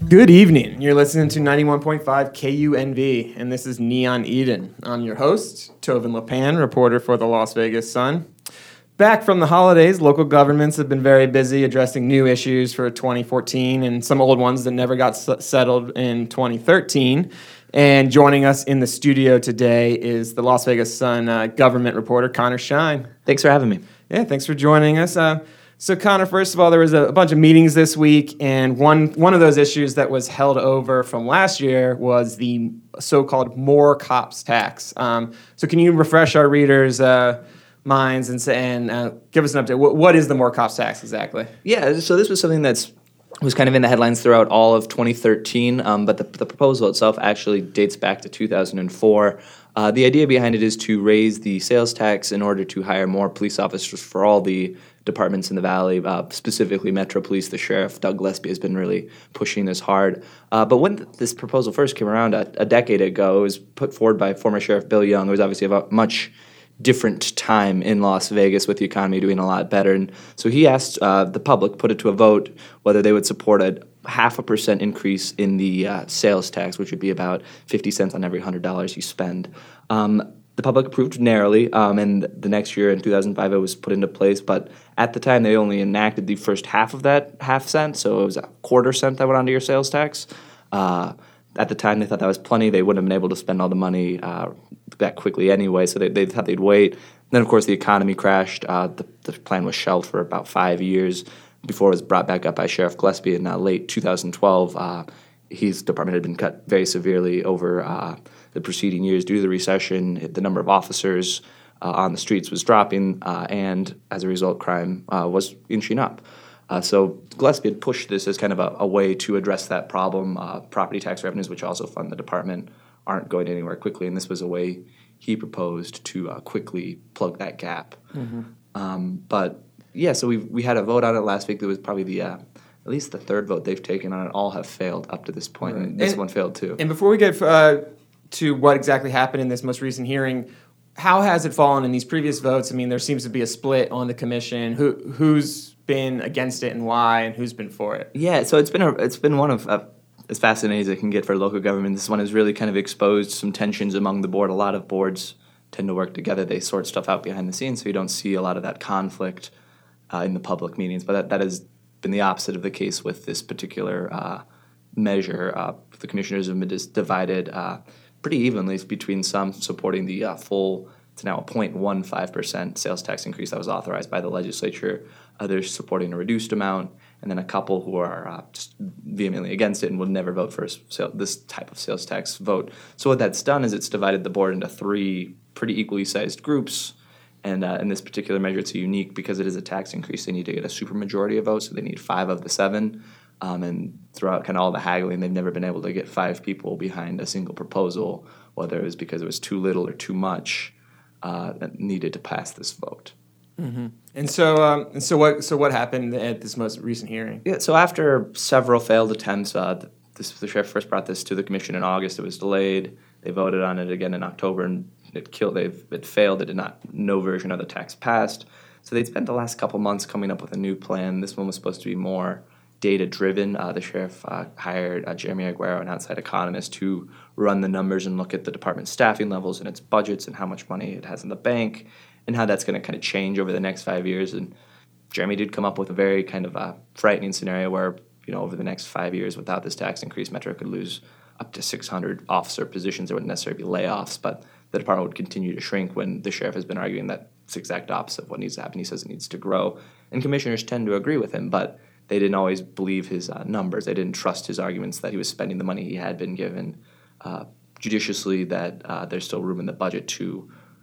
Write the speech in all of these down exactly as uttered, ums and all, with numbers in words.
Good evening. You're listening to ninety-one point five K U N V, and this is Neon Eden. I'm your host, Tovin Lepan, reporter for the Las Vegas Sun. Back from the holidays, local governments have been very busy addressing new issues for twenty fourteen and some old ones that never got s- settled in twenty thirteen. And joining us in the studio today is the Las Vegas Sun uh, government reporter, Connor Shine. Thanks for having me. Yeah, thanks for joining us. Uh, so, Connor, first of all, there was a, a bunch of meetings this week, and one one of those issues that was held over from last year was the so-called More Cops tax. Um, so, can you refresh our readers' uh, minds and say, and uh, give us an update? What, what is the More Cops tax exactly? Yeah, so this was something that's was kind of in the headlines throughout all of twenty thirteen, um, but the, the proposal itself actually dates back to two thousand four. Uh, the idea behind it is to raise the sales tax in order to hire more police officers for all the departments in the Valley, uh, specifically Metro Police. The sheriff, Doug Gillespie, has been really pushing this hard. Uh, but when th- this proposal first came around a, a decade ago, it was put forward by former Sheriff Bill Young. It was obviously a much different time in Las Vegas with the economy doing a lot better. And so he asked uh, the public, put it to a vote, whether they would support a half a percent increase in the uh, sales tax, which would be about fifty cents on every one hundred dollars you spend. Um, the public approved narrowly, um, and the next year in two thousand five it was put into place. But at the time, they only enacted the first half of that half cent, so it was a quarter cent that went onto your sales tax. Uh, at the time, they thought that was plenty. They wouldn't have been able to spend all the money uh, that quickly anyway, so they, they thought they'd wait. Then, of course, the economy crashed. Uh, the, the plan was shelved for about five years before it was brought back up by Sheriff Gillespie in uh, late two thousand twelve. Uh, his department had been cut very severely over uh, the preceding years due to the recession. The number of officers uh, on the streets was dropping, uh, and as a result, crime uh, was inching up. Uh, so Gillespie had pushed this as kind of a, a way to address that problem. Uh, property tax revenues, which also fund the department, aren't going anywhere quickly, and this was a way he proposed to uh, quickly plug that gap. Mm-hmm. Um, but yeah, so we we had a vote on it last week. That was probably the uh, at least the third vote they've taken on it. All have failed up to this point, right. And this and, one failed too. And before we get uh, to what exactly happened in this most recent hearing, how has it fallen in these previous votes? I mean, there seems to be a split on the commission. Who who's been against it and why, and who's been for it? Yeah, so it's been a, it's been one of uh, as fascinating as it can get for local government. This one has really kind of exposed some tensions among the board. A lot of boards tend to work together. They sort stuff out behind the scenes, so you don't see a lot of that conflict uh, in the public meetings. But that, that has been the opposite of the case with this particular uh, measure. Uh, the commissioners have been dis- divided uh, pretty evenly between some supporting the uh, full, it's now a zero point one five percent sales tax increase that was authorized by the legislature, others supporting a reduced amount, and then a couple who are uh, just vehemently against it and would never vote for a sale, this type of sales tax vote. So what that's done is it's divided the board into three pretty equally sized groups, and uh, in this particular measure it's unique because it is a tax increase. They need to get a supermajority of votes, so they need five of the seven. Um, and throughout kind of all the haggling, they've never been able to get five people behind a single proposal, whether it was because it was too little or too much uh, that needed to pass this vote. Mm-hmm. And so, um, and so what? So what happened at this most recent hearing? Yeah. So after several failed attempts, uh, this, the sheriff first brought this to the commission in August. It was delayed. They voted on it again in October, and it killed. They it failed. It did not. No version of the tax passed. So they'd spent the last couple months coming up with a new plan. This one was supposed to be more data-driven. Uh, the sheriff uh, hired uh, Jeremy Aguero, an outside economist, to run the numbers and look at the department's staffing levels and its budgets and how much money it has in the bank and how that's going to kind of change over the next five years. And Jeremy did come up with a very kind of a frightening scenario where, you know, over the next five years without this tax increase, Metro could lose up to six hundred officer positions. There wouldn't necessarily be layoffs, but the department would continue to shrink when the sheriff has been arguing that it's the exact opposite of what needs to happen. He says it needs to grow. And commissioners tend to agree with him, but they didn't always believe his uh, numbers. They didn't trust his arguments that he was spending the money he had been given uh, judiciously, that uh, there's still room in the budget to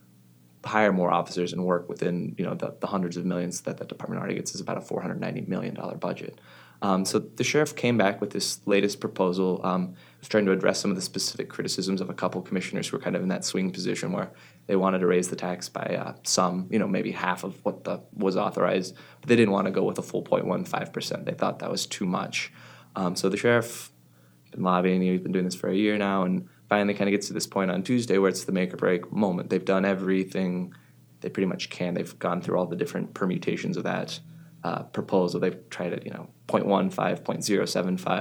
hire more officers and work within, you know, the, the hundreds of millions that the department already gets is about a four hundred ninety million dollars budget. Um, so the sheriff came back with this latest proposal, um, was trying to address some of the specific criticisms of a couple commissioners who were kind of in that swing position where they wanted to raise the tax by uh, some, you know, maybe half of what the, was authorized, but they didn't want to go with a full zero point one five percent. They thought that was too much. Um, so the sheriff been lobbying. He's been doing this for a year now, and finally kind of gets to this point on Tuesday where it's the make or break moment. They've done everything they pretty much can. They've gone through all the different permutations of that uh, proposal. They've tried it, you know, zero point one five, zero point zero seven five,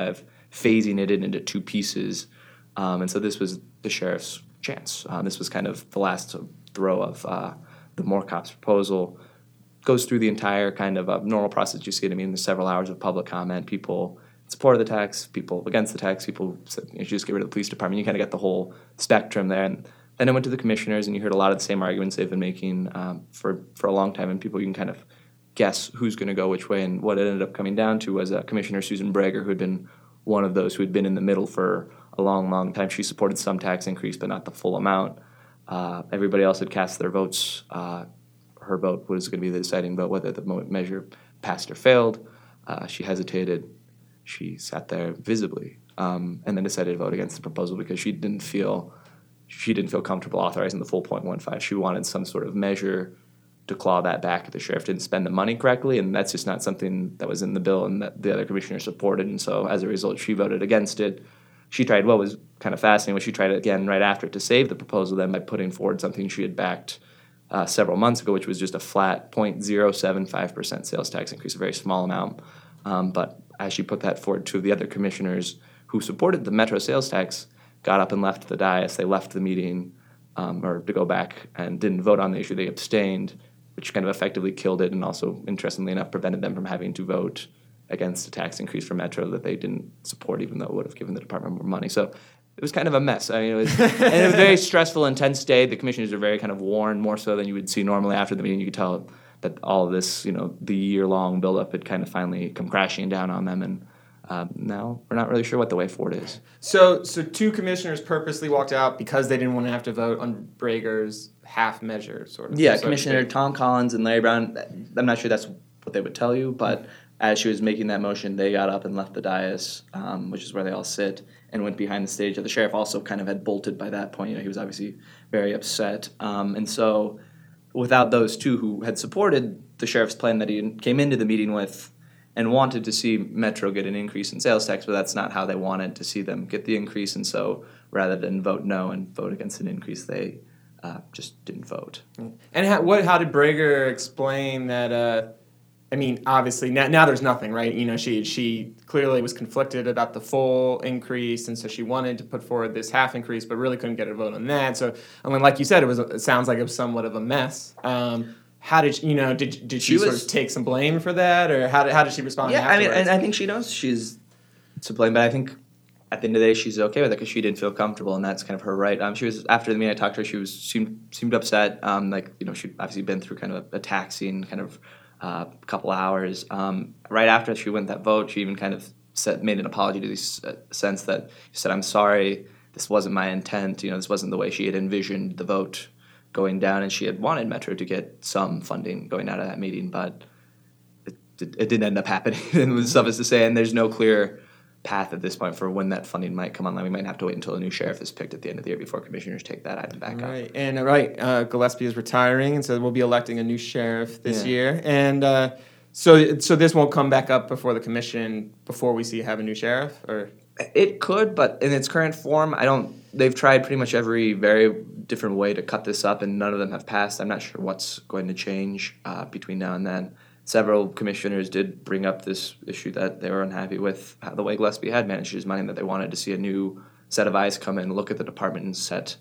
phasing it in into two pieces. Um, and so this was the sheriff's chance. Um, this was kind of the last throw of uh, the More Cops proposal. Goes through the entire kind of uh, normal process you see it. I mean, there's several hours of public comment, people in support of the tax, people against the tax, people said, you know, just get rid of the police department. You kind of get the whole spectrum there. And then it went to the commissioners, and you heard a lot of the same arguments they've been making um, for, for a long time. And people, you can kind of guess who's going to go which way. And what it ended up coming down to was uh, Commissioner Susan Brager, who had been one of those who had been in the middle for a long, long time. She supported some tax increase, but not the full amount. Uh, everybody else had cast their votes. Uh, her vote was going to be the deciding vote, whether the mo- measure passed or failed. Uh, she hesitated. She sat there visibly, um, and then decided to vote against the proposal because she didn't feel she didn't feel comfortable authorizing the full point one five. She wanted some sort of measure to claw that back if the sheriff didn't spend the money correctly, and that's just not something that was in the bill and that the other commissioners supported. And so, as a result, she voted against it. She tried what was kind of fascinating was she tried again right after to save the proposal then by putting forward something she had backed uh, several months ago, which was just a flat zero point zero seven five percent sales tax increase, a very small amount. Um, but as she put that forward, two of the other commissioners who supported the Metro sales tax got up and left the dais. They left the meeting um, or to go back and didn't vote on the issue. They abstained, which kind of effectively killed it and also, interestingly enough, prevented them from having to vote against a tax increase for Metro that they didn't support, even though it would have given the department more money. So it was kind of a mess. I mean, it was, and it was a very stressful, intense day. The commissioners are very kind of worn, more so than you would see normally after the meeting. You could tell that all of this, you know, the year-long buildup had kind of finally come crashing down on them, and um, now we're not really sure what the way forward is. So, so two commissioners purposely walked out because they didn't want to have to vote on Brager's half measure, sort of. Yeah, so Commissioner Tom Collins and Larry Brown. I'm not sure that's what they would tell you, but as she was making that motion, they got up and left the dais, um, which is where they all sit, and went behind the stage. The sheriff also kind of had bolted by that point. You know, he was obviously very upset, um, and so without those two who had supported the sheriff's plan that he came into the meeting with and wanted to see Metro get an increase in sales tax, but that's not how they wanted to see them get the increase, and so rather than vote no and vote against an increase, they uh, just didn't vote. And how, what? How did Brager explain that? Uh, I mean, obviously now, now there's nothing, right? You know, she she clearly was conflicted about the full increase, and so she wanted to put forward this half increase, but really couldn't get a vote on that. So, I mean, like you said, it was it sounds like it was somewhat of a mess. Um, how did she, you know? Did did she, she sort was, of take some blame for that, or how did how did she respond? Yeah, afterwards? I mean, and I think she knows she's to blame, but I think at the end of the day, she's okay with it because she didn't feel comfortable, and that's kind of her right. Um, she was after the meeting. I talked to her. She was seemed seemed upset. Um, like you know, she'd obviously been through kind of a, a taxing kind of. A uh, couple hours. Um, right after she went that vote, she even kind of said, made an apology to the uh, sense that she said, "I'm sorry, this wasn't my intent. You know, this wasn't the way she had envisioned the vote going down, and she had wanted Metro to get some funding going out of that meeting, but it, it, it didn't end up happening." And it was suffice to say, and there's no clear path at this point for when that funding might come online. We might have to wait until a new sheriff is picked at the end of the year before commissioners take that item back right. up. And uh, right, uh, Gillespie is retiring, and so we'll be electing a new sheriff this yeah. year. And uh, so, so this won't come back up before the commission before we see have a new sheriff, or it could, but in its current form, I don't. They've tried pretty much every very different way to cut this up, and none of them have passed. I'm not sure what's going to change uh, between now and then. Several commissioners did bring up this issue that they were unhappy with how the way Gillespie had managed his money, that they wanted to see a new set of eyes come in, look at the department and set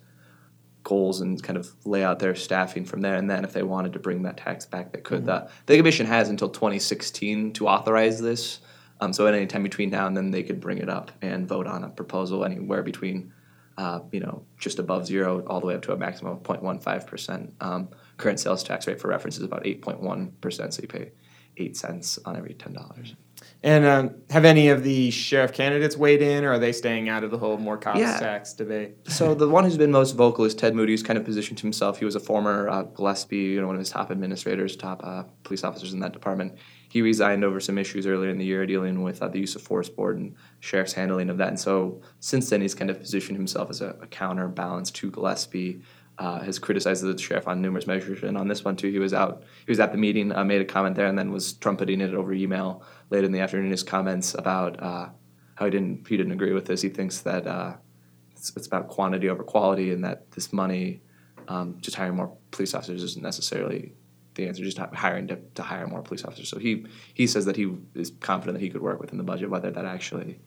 goals and kind of lay out their staffing from there. And then if they wanted to bring that tax back, they could. Mm-hmm. The, the commission has until twenty sixteen to authorize this. Um, so at any time between now and then, they could bring it up and vote on a proposal anywhere between, uh, you know, just above zero all the way up to a maximum of zero point one five percent. Um, current sales tax rate for reference is about eight point one percent, so you pay eight cents on every ten dollars. And um, have any of the sheriff candidates weighed in, or are they staying out of the whole more cops yeah. tax debate? So the one who's been most vocal is Ted Moody, who's kind of positioned himself. He was a former uh, Gillespie, you know, one of his top administrators, top uh, police officers in that department. He resigned over some issues earlier in the year dealing with uh, the use of force board and sheriff's handling of that. And so since then, he's kind of positioned himself as a, a counterbalance to Gillespie. Uh, has criticized the sheriff on numerous measures, and on this one too, he was out. He was at the meeting, uh, made a comment there, and then was trumpeting it over email late in the afternoon. His comments about uh, how he didn't he didn't agree with this. He thinks that uh, it's, it's about quantity over quality, and that this money, um, just hiring more police officers, isn't necessarily the answer. Just hiring to, to hire more police officers. So he he says that he is confident that he could work within the budget, whether that actually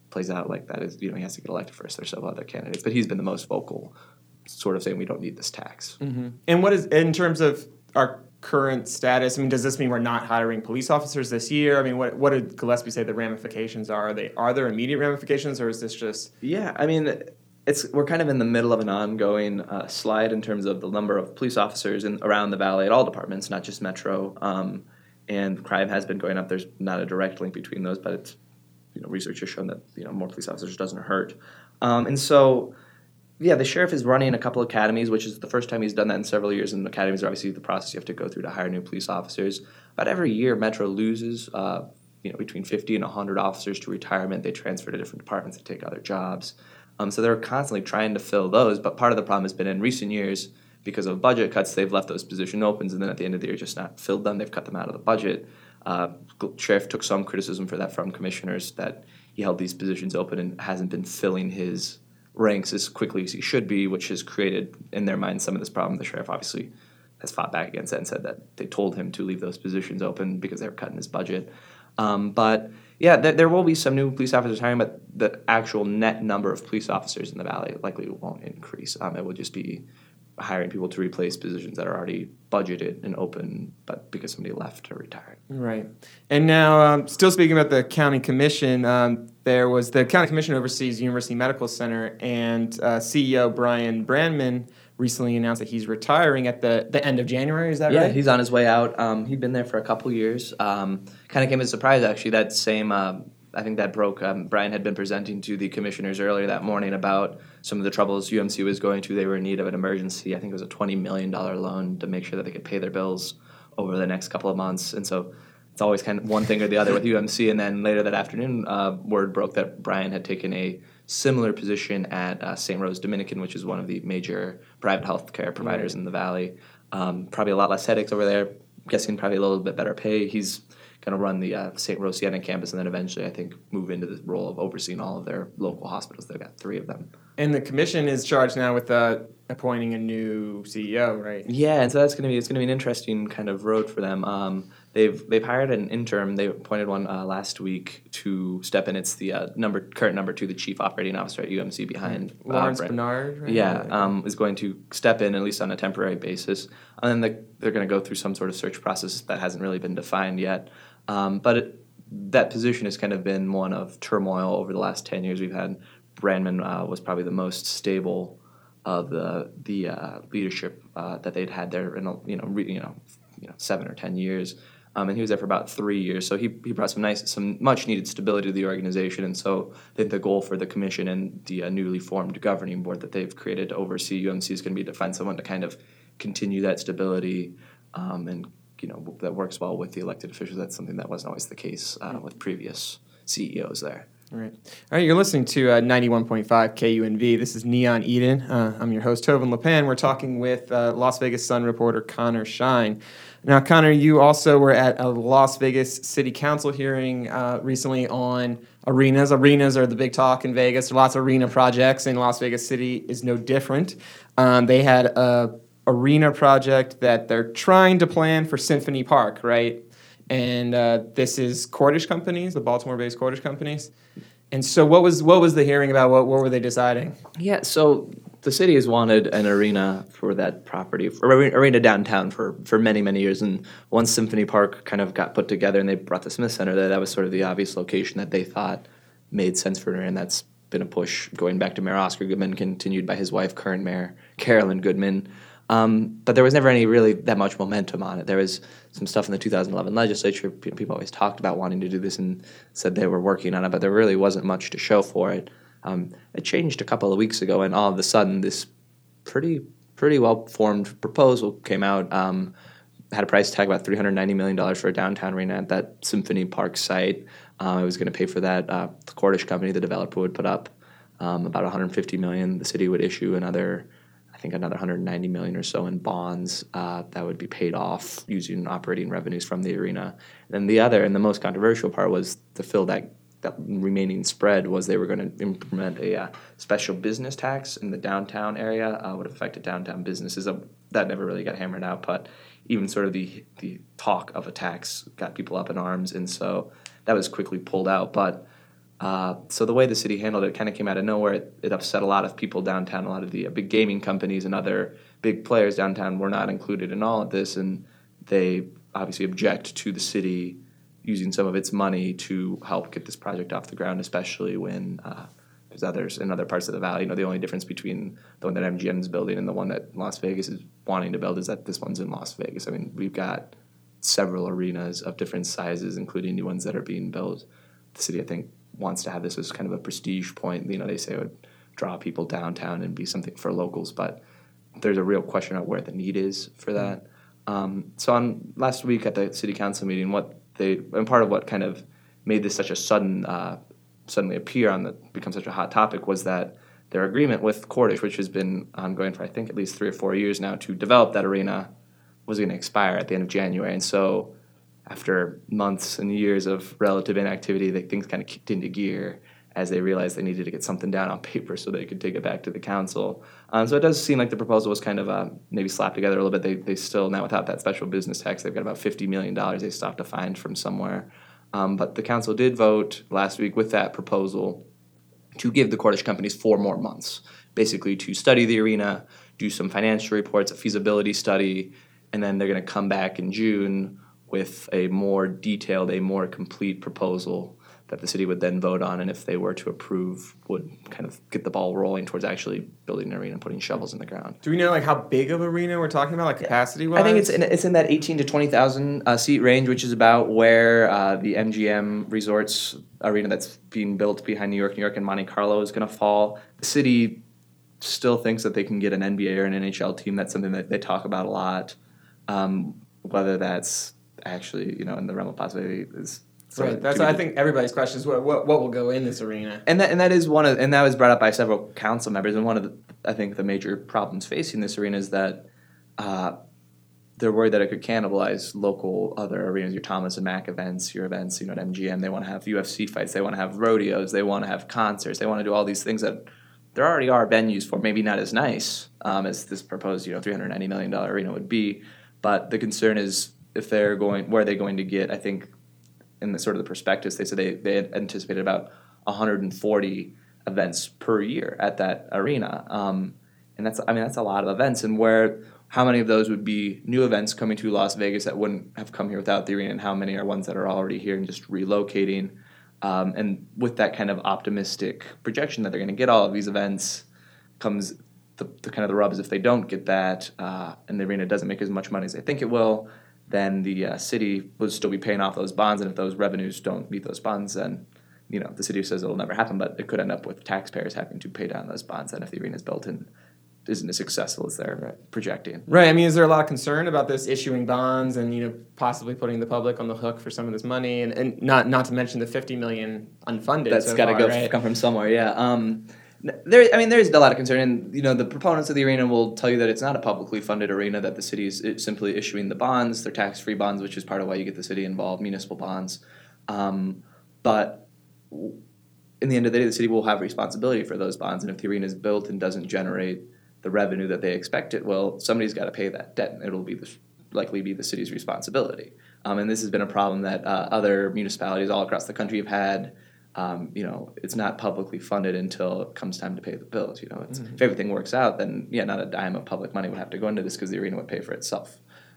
plays out like that is, you know, he has to get elected first. There's several other candidates, but he's been the most vocal, sort of saying we don't need this tax. Mm-hmm. And what is, in terms of our current status, I mean, does this mean we're not hiring police officers this year? I mean, what what did Gillespie say the ramifications are? Are they are there immediate ramifications, or is this just... Yeah, I mean, it's we're kind of in the middle of an ongoing uh, slide in terms of the number of police officers in, around the valley at all departments, not just Metro. Um, and crime has been going up. There's not a direct link between those, but it's, you know, research has shown that, you know, more police officers doesn't hurt. Um, and so... Yeah, the sheriff is running a couple academies, which is the first time he's done that in several years. And academies are obviously the process you have to go through to hire new police officers. About every year, Metro loses, uh, you know, between fifty and one hundred officers to retirement. They transfer to different departments to take other jobs. Um, so they're constantly trying to fill those. But part of the problem has been in recent years, because of budget cuts, they've left those position opens, and then at the end of the year, just not filled them. They've cut them out of the budget. Uh, sheriff took some criticism for that from commissioners, that he held these positions open and hasn't been filling his ranks as quickly as he should be, which has created in their mind some of this problem. The sheriff obviously has fought back against that and said that they told him to leave those positions open because they were cutting his budget. Um, but yeah, th- there will be some new police officers hiring, but the actual net number of police officers in the valley likely won't increase. Um, it will just be hiring people to replace positions that are already budgeted and open, but because somebody left or retired. Right. And now, um, still speaking about the county commission, um, there was the county commission oversees University Medical Center, and uh, C E O Brian Brandman recently announced that he's retiring at the, the end of January. Is that yeah, right? Yeah, he's on his way out. Um, he'd been there for a couple years. Um, kind of came as a surprise, actually. That same, uh, I think that broke. Um, Brian had been presenting to the commissioners earlier that morning about some of the troubles U M C was going through. They were in need of an emergency. I think it was a twenty million dollars loan to make sure that they could pay their bills over the next couple of months. And so it's always kind of one thing or the other with U M C. And then later that afternoon, uh, word broke that Brian had taken a similar position at uh, Saint Rose Dominican, which is one of the major private health care providers right. in the valley. Um, probably a lot less headaches over there. I'm guessing probably a little bit better pay. He's going to run the uh, Saint Rose Siena campus and then eventually, I think, move into the role of overseeing all of their local hospitals. They've got three of them. And the commission is charged now with uh, appointing a new C E O, right? Yeah, and so that's going to be it's going to be an interesting kind of road for them. Um, they've they've hired an interim. They appointed one uh, last week to step in. It's the uh, number current number two, the chief operating officer at U M C behind uh, Lawrence Brent. Bernard. Right? Yeah, um, is going to step in at least on a temporary basis, and then the, they're going to go through some sort of search process that hasn't really been defined yet. Um, but it, that position has kind of been one of turmoil over the last ten years. We've had Brandman uh, was probably the most stable of the the uh, leadership uh, that they'd had there in a, you know re, you know you know seven or ten years, um, and he was there for about three years. So he he brought some nice some much needed stability to the organization. And so I think the goal for the commission and the uh, newly formed governing board that they've created to oversee U M C is going to be to find someone to kind of continue that stability um, and you know that works well with the elected officials. That's something that wasn't always the case uh, with previous C E Os there. All right. All right, you're listening to uh, ninety-one point five K U N V. This is Neon Eden. Uh, I'm your host, Tovin LePan. We're talking with uh, Las Vegas Sun reporter Connor Shine. Now, Connor, you also were at a Las Vegas City Council hearing uh, recently on arenas. Arenas are the big talk in Vegas. There are lots of arena projects, and Las Vegas City is no different. Um, they had a arena project that they're trying to plan for Symphony Park, right? And uh, this is Cordish Companies, the Baltimore-based Cordish Companies. And so what was what was the hearing about? What, what were they deciding? Yeah, so the city has wanted an arena for that property, for arena downtown for, for many, many years. And once Symphony Park kind of got put together and they brought the Smith Center there, that was sort of the obvious location that they thought made sense for an arena. And that's been a push going back to Mayor Oscar Goodman, continued by his wife, current Mayor Carolyn Goodman. Um, but there was never any really that much momentum on it. There was some stuff in the two thousand eleven legislature. People always talked about wanting to do this and said they were working on it, but there really wasn't much to show for it. Um, it changed a couple of weeks ago, and all of a sudden, this pretty pretty well-formed proposal came out. Um, had a price tag about three hundred ninety million dollars for a downtown arena at that Symphony Park site. Uh, it was going to pay for that. Uh, the Cordish company, the developer, would put up um, about one hundred fifty million dollars. The city would issue another. I think another one hundred ninety million dollars or so in bonds uh, that would be paid off using operating revenues from the arena. And then the other and the most controversial part was to fill that, that remaining spread was they were going to implement a uh, special business tax in the downtown area. Uh, would have affected downtown businesses. Uh, that never really got hammered out, but even sort of the, the talk of a tax got people up in arms, and so that was quickly pulled out. But Uh, so the way the city handled it kind of came out of nowhere. It, it upset a lot of people downtown. A lot of the uh, big gaming companies and other big players downtown were not included in all of this, and they obviously object to the city using some of its money to help get this project off the ground, especially when uh, there's others in other parts of the valley. You know, the only difference between the one that M G M is building and the one that Las Vegas is wanting to build is that this one's in Las Vegas. I mean, we've got several arenas of different sizes, including new ones that are being built. The city, I think, wants to have this as kind of a prestige point. You know, they say it would draw people downtown and be something for locals, but there's a real question of where the need is for that. Um, so on last week at the city council meeting, what they and part of what kind of made this such a sudden uh, suddenly appear on the become such a hot topic was that their agreement with Cordish, which has been ongoing for I think at least three or four years now to develop that arena, was going to expire at the end of January, and so after months and years of relative inactivity, they, things kind of kicked into gear as they realized they needed to get something down on paper so they could take it back to the council. Um, so it does seem like the proposal was kind of uh, maybe slapped together a little bit. They they still, now without that special business tax, they've got about fifty million dollars they still have to find from somewhere. Um, but the council did vote last week with that proposal to give the Cordish companies four more months, basically to study the arena, do some financial reports, a feasibility study, and then they're going to come back in June with a more detailed, a more complete proposal that the city would then vote on, and if they were to approve, would kind of get the ball rolling towards actually building an arena and putting shovels in the ground. Do we know like how big of arena we're talking about, like capacity-wise? I think it's in, it's in that eighteen to twenty thousand uh, seat range, which is about where uh, the M G M Resorts arena that's being built behind New York, New York, and Monte Carlo is going to fall. The city still thinks that they can get an N B A or an N H L team. That's something that they talk about a lot. Um, whether that's actually, you know, in the realm of possibility is right. That's I think everybody's question is what, what what will go in this arena. And that and that is one of and that was brought up by several council members. And one of the I think the major problems facing this arena is that uh, they're worried that it could cannibalize local other arenas, your Thomas and Mack events, your events, you know, at M G M. They want to have U F C fights, they want to have rodeos, they want to have concerts, they want to do all these things that there already are venues for, maybe not as nice um, as this proposed, you know, three hundred ninety million dollars arena would be. But the concern is if they're going, where are they going to get, I think, in the sort of the prospectus, they said they, they had anticipated about one hundred forty events per year at that arena. Um, and that's, I mean, that's a lot of events. And where, how many of those would be new events coming to Las Vegas that wouldn't have come here without the arena, and how many are ones that are already here and just relocating? Um, and with that kind of optimistic projection that they're going to get all of these events comes the, the kind of the rub is if they don't get that uh, and the arena doesn't make as much money as they think it will, then the uh, city will still be paying off those bonds, and if those revenues don't meet those bonds, then you know the city says it'll never happen, but it could end up with taxpayers having to pay down those bonds. And if the arena is built and isn't as successful as they're right. projecting, right? I mean, is there a lot of concern about this issuing bonds and you know possibly putting the public on the hook for some of this money, and, and not not to mention the fifty million unfunded that's so got to go right? come from somewhere, yeah. Um, There, I mean, there's a lot of concern, and you know, the proponents of the arena will tell you that it's not a publicly funded arena; that the city is simply issuing the bonds. They're tax-free bonds, which is part of why you get the city involved, municipal bonds. Um, but in the end of the day, the city will have responsibility for those bonds, and if the arena is built and doesn't generate the revenue that they expect it will, somebody's got to pay that debt, and it'll be the, likely be the city's responsibility. Um, and this has been a problem that uh, other municipalities all across the country have had. Um, you know, it's not publicly funded until it comes time to pay the bills. You know, it's, mm-hmm. if everything works out, then yeah, not a dime of public money would have to go into this because the arena would pay for itself.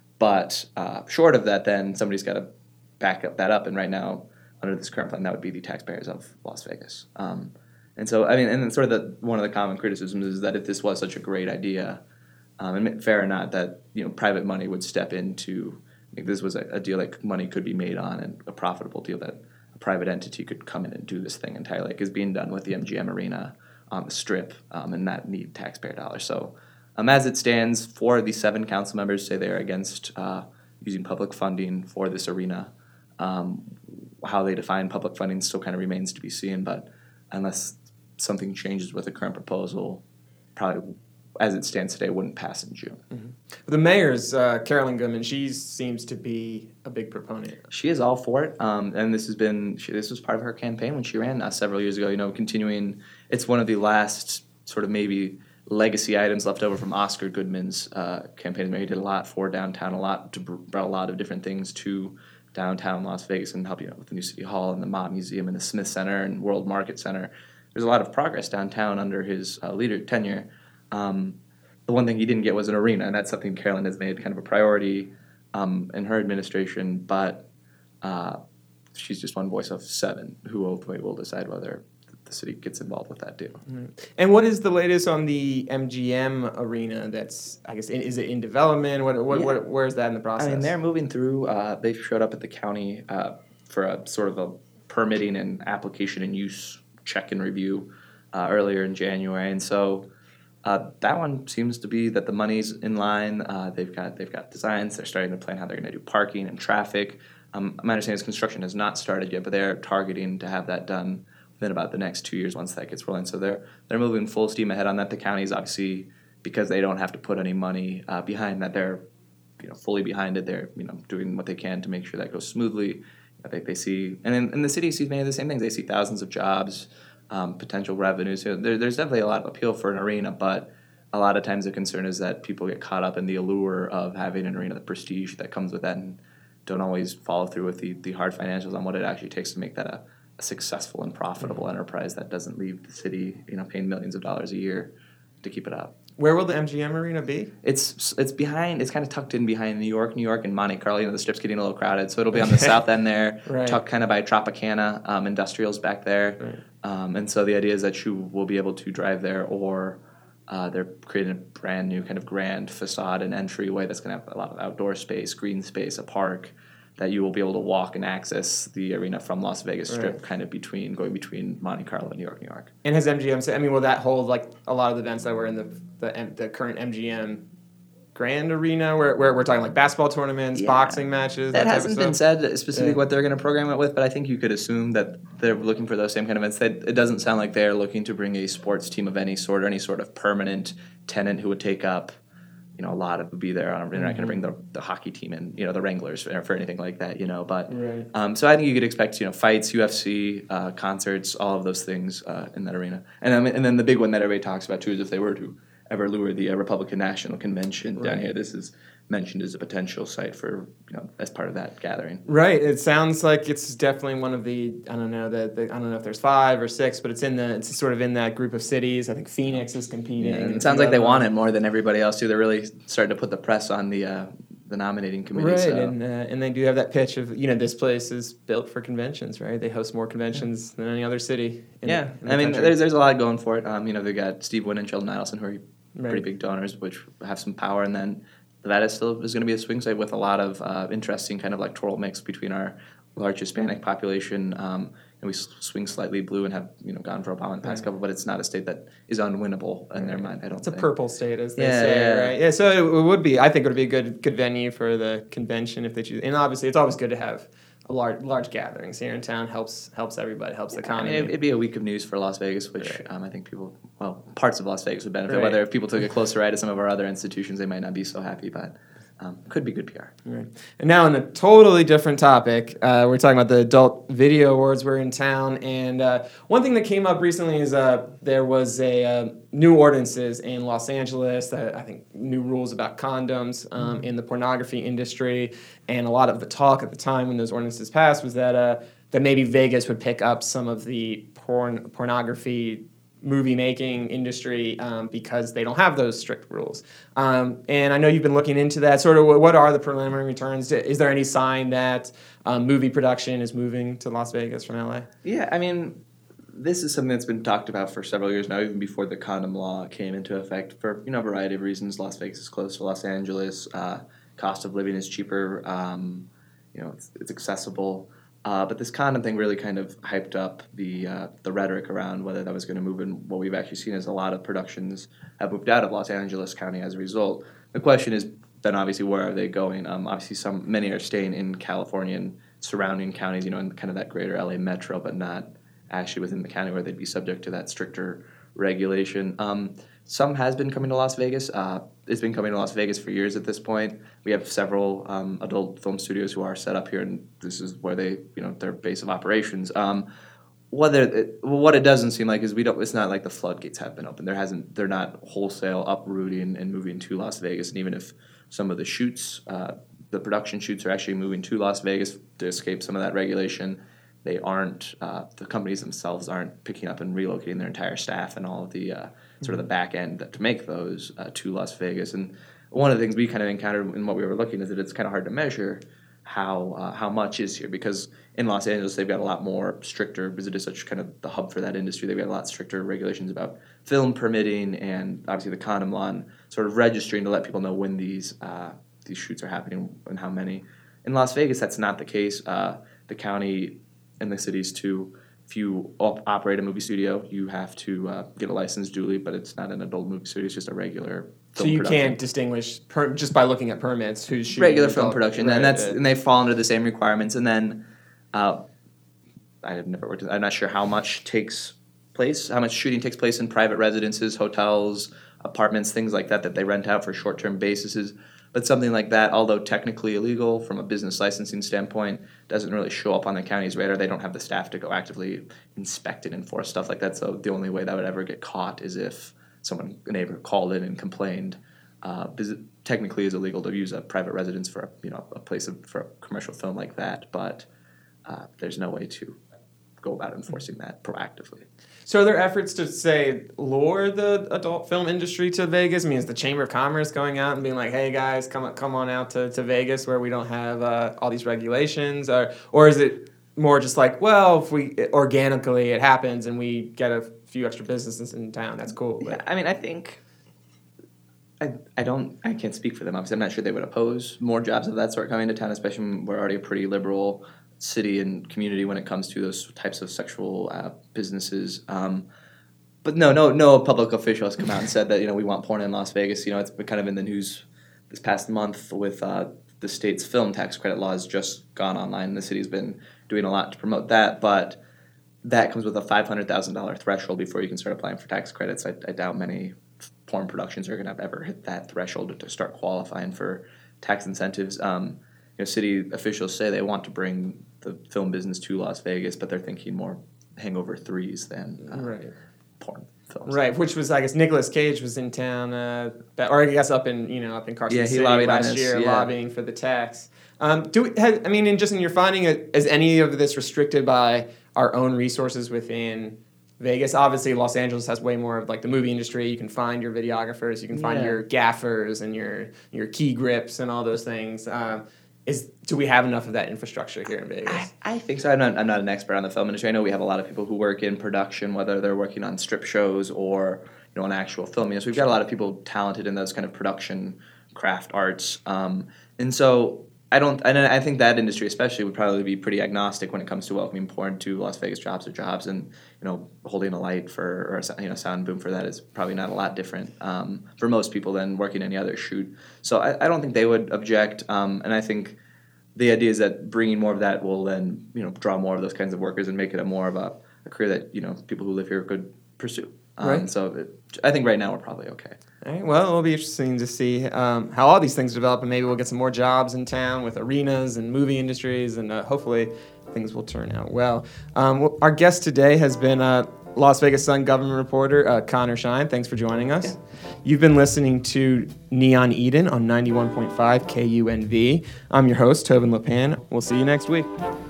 But uh, short of that, then somebody's got to back up that up. And right now, under this current plan, that would be the taxpayers of Las Vegas. Um, and so, I mean, and then sort of the, one of the common criticisms is that if this was such a great idea, um, and fair or not, that you know, private money would step in to make this was a, a deal that money could be made on, and a profitable deal that a private entity could come in and do this thing entirely, like is being done with the M G M Arena on the Strip, um, and not need taxpayer dollars. So, um, as it stands, four of the seven council members say they are against uh, using public funding for this arena. Um, how they define public funding still kind of remains to be seen, but unless something changes with the current proposal, probably as it stands today, wouldn't pass in June. Mm-hmm. The mayor's uh, Carolyn Goodman. She seems to be a big proponent. She is all for it, um, and this has been she, this was part of her campaign when she ran uh, several years ago. You know, continuing, it's one of the last sort of maybe legacy items left over from Oscar Goodman's uh, campaign. He did a lot for downtown, a lot to brought a lot of different things to downtown Las Vegas and help you out with the new City Hall and the Mob Museum and the Smith Center and World Market Center. There's a lot of progress downtown under his uh, leader tenure. Um, the one thing he didn't get was an arena, and that's something Carolyn has made kind of a priority um, in her administration, but uh, she's just one voice of seven who ultimately will decide whether the city gets involved with that too. And what is the latest on the M G M arena? That's, I guess, in, is it in development? What, what, Yeah. what, where is that in the process? I mean, they're moving through. Uh, they showed up at the county uh, for a sort of a permitting and application and use check and review uh, earlier in January, and so uh, that one seems to be that the money's in line. Uh, they've got they've got designs. They're starting to plan how they're going to do parking and traffic. Um, my understanding is construction has not started yet, but they're targeting to have that done within about the next two years once that gets rolling. So they're they're moving full steam ahead on that. The county's obviously, because they don't have to put any money uh, behind that, they're you know fully behind it. They're you know doing what they can to make sure that goes smoothly. I think they see, and in, in the city sees many of the same things. They see thousands of jobs, um, potential revenues. So there, there's definitely a lot of appeal for an arena, but a lot of times the concern is that people get caught up in the allure of having an arena, the prestige that comes with that, and don't always follow through with the, the hard financials on what it actually takes to make that a, a successful and profitable mm-hmm. enterprise that doesn't leave the city, you know, paying millions of dollars a year to keep it up. Where will the M G M arena be? It's it's behind. It's kind of tucked in behind New York, New York, and Monte Carlo. You know, the strip's getting a little crowded, so it'll be on the south end there, right. tucked kind of by Tropicana um, Industrials back there. Right. Um, and so the idea is that you will be able to drive there, or uh, they're creating a brand new kind of grand facade and entryway that's going to have a lot of outdoor space, green space, a park, that you will be able to walk and access the arena from Las Vegas Strip, right. kind of between going between Monte Carlo and New York, New York. And has M G M said? I mean, will that hold like a lot of the events that were in the the, the current M G M Grand Arena, where, where we're talking like basketball tournaments, yeah. boxing matches? That, that hasn't been said specifically yeah. what they're going to program it with, but I think you could assume that they're looking for those same kind of events. That it doesn't sound like they're looking to bring a sports team of any sort or any sort of permanent tenant who would take up. You know, a lot of would be there. They're mm-hmm. not going to bring the the hockey team in, you know, the Wranglers for, for anything like that, you know. But right. um, so I think you could expect, you know, fights, U F C, uh, concerts, all of those things uh, in that arena. And um, and then the big one that everybody talks about too is if they were to ever lure the uh, Republican National Convention right. down here, this is mentioned as a potential site for, you know, as part of that gathering. Right. It sounds like it's definitely one of the, I don't know, the, the I don't know if there's five or six, but it's in the, it's sort of in that group of cities. I think Phoenix is competing. Yeah, and it sounds like they want it more than everybody else too. They're really starting to put the press on the uh, the nominating committee. Right, so. and uh, and they do have that pitch of, you know, this place is built for conventions, right? They host more conventions than any other city. In yeah, the, in the I mean, country. there's there's a lot going for it. Um, you know, they've got Steve Wynn and Sheldon Adelson, who are right. pretty big donors, which have some power, and then that is still is going to be a swing state with a lot of uh, interesting kind of electoral mix between our large Hispanic population, um, and we swing slightly blue and have you know gone for Obama in the past right. couple, but it's not a state that is unwinnable in right. their mind. I don't. It's think. a purple state, as they yeah, say, yeah. right? Yeah, so it would be. I think it would be a good good venue for the convention if they choose. And obviously, it's always good to have a large large gatherings here in town. helps helps everybody, helps the economy. I mean, it'd be a week of news for Las Vegas, which right. um, I think people, well, parts of Las Vegas would benefit. Right. Whether if people took a closer eye to some of our other institutions, they might not be so happy, but. Um, could be good P R. Right. And now on a totally different topic, uh, we're talking about the Adult Video Awards. We're in town, and uh, one thing that came up recently is uh, there was a uh, new ordinances in Los Angeles that I think new rules about condoms um, mm-hmm. in the pornography industry, and a lot of the talk at the time when those ordinances passed was that uh, that maybe Vegas would pick up some of the porn pornography movie making industry um, because they don't have those strict rules. Um, and I know you've been looking into that. Sort of what are the preliminary returns? Is there any sign that um, movie production is moving to Las Vegas from L A? Yeah, I mean, this is something that's been talked about for several years now, even before the condom law came into effect for you know a variety of reasons. Las Vegas is close to Los Angeles. Uh, cost of living is cheaper. Um, you know, it's, it's accessible. Uh, but this condom thing really kind of hyped up the uh, the rhetoric around whether that was going to move, and what we've actually seen is a lot of productions have moved out of Los Angeles County as a result. The question is then obviously where are they going? Um, obviously, some many are staying in California and surrounding counties, you know, in kind of that greater L A metro, but not actually within the county where they'd be subject to that stricter regulation. Um, some has been coming to Las Vegas. Uh, it's been coming to Las Vegas for years at this point. We have several um, adult film studios who are set up here, and this is where they, you know, their base of operations. Um, whether it, what it doesn't seem like is we don't. It's not like the floodgates have been open. There hasn't. They're not wholesale uprooting and moving to Las Vegas. And even if some of the shoots uh, the production shoots are actually moving to Las Vegas to escape some of that regulation. They aren't, uh, the companies themselves aren't picking up and relocating their entire staff and all of the uh, sort of the back end that, to make those uh, to Las Vegas. And one of the things we kind of encountered in what we were looking is that it's kind of hard to measure how uh, how much is here, because in Los Angeles they've got a lot more stricter, because it is such kind of the hub for that industry. They've got a lot stricter regulations about film permitting and obviously the condom law and sort of registering to let people know when these uh, these shoots are happening and how many. In Las Vegas, that's not the case. Uh, the county and the cities too. If you op- operate a movie studio, you have to uh, get a license duly, but it's not an adult movie studio; it's just a regular. So you production. Can't distinguish per, just by looking at permits who's shooting regular film production, right, and that's right. and they fall under the same requirements. And then uh, I have never worked. I'm not sure how much takes place, how much shooting takes place in private residences, hotels, apartments, things like that that they rent out for short-term bases. But something like that, although technically illegal from a business licensing standpoint, doesn't really show up on the county's radar. They don't have the staff to go actively inspect and enforce stuff like that. So the only way that would ever get caught is if someone, a neighbor, called in and complained. Uh, because it technically is illegal to use a private residence for a, you know a place of, for a commercial film like that. But uh, there's no way to go about enforcing that proactively. So are there efforts to, say, lure the adult film industry to Vegas? I mean, is the Chamber of Commerce going out and being like, hey, guys, come on, come on out to, to Vegas where we don't have uh, all these regulations? Or, or is it more just like, well, if we organically it happens and we get a few extra businesses in town, that's cool. But. Yeah, I mean, I think I, I don't I can't speak for them. Obviously, I'm not sure they would oppose more jobs of that sort coming to town, especially when we're already a pretty liberal city and community when it comes to those types of sexual uh, businesses. Um, but no, no, no public official has come out and said that, you know, we want porn in Las Vegas. You know, it's been kind of in the news this past month with uh, the state's film tax credit law has just gone online, and the city's been doing a lot to promote that. But that comes with a five hundred thousand dollars threshold before you can start applying for tax credits. I, I doubt many porn productions are going to ever hit that threshold to start qualifying for tax incentives. Um, you know, city officials say they want to bring the film business to Las Vegas, but they're thinking more Hangover threes than uh, right. porn films. Right, which was, I guess, Nicolas Cage was in town, uh, or I guess up in, you know, up in Carson yeah, he City lobbied last on this, year, yeah. lobbying for the tax. Um, do we, have, I mean, in just in your finding, is any of this restricted by our own resources within Vegas? Obviously, Los Angeles has way more of like the movie industry. You can find your videographers, you can find yeah. your gaffers and your your key grips and all those things. Um, is do we have enough of that infrastructure here in Vegas? I, I think so. I'm not, I'm not an expert on the film industry. I know we have a lot of people who work in production, whether they're working on strip shows or you know on actual film. You know, so we've got a lot of people talented in those kind of production craft arts. Um, and so I don't. And I think that industry especially would probably be pretty agnostic when it comes to welcoming porn to Las Vegas jobs or jobs, and you know holding a light for or a, you know sound boom for that is probably not a lot different um, for most people than working any other shoot. So I, I don't think they would object, um, and I think the idea is that bringing more of that will then you know draw more of those kinds of workers and make it a more of a, a career that you know people who live here could pursue. Um, right. So it, I think right now we're probably okay. All right, well, it'll be interesting to see um, how all these things develop, and maybe we'll get some more jobs in town with arenas and movie industries, and uh, hopefully things will turn out well. Um, well. Our guest today has been uh, Las Vegas Sun government reporter uh, Connor Shine. Thanks for joining us. Yeah. You've been listening to Neon Eden on ninety-one point five K U N V. I'm your host, Tobin LePan. We'll see you next week.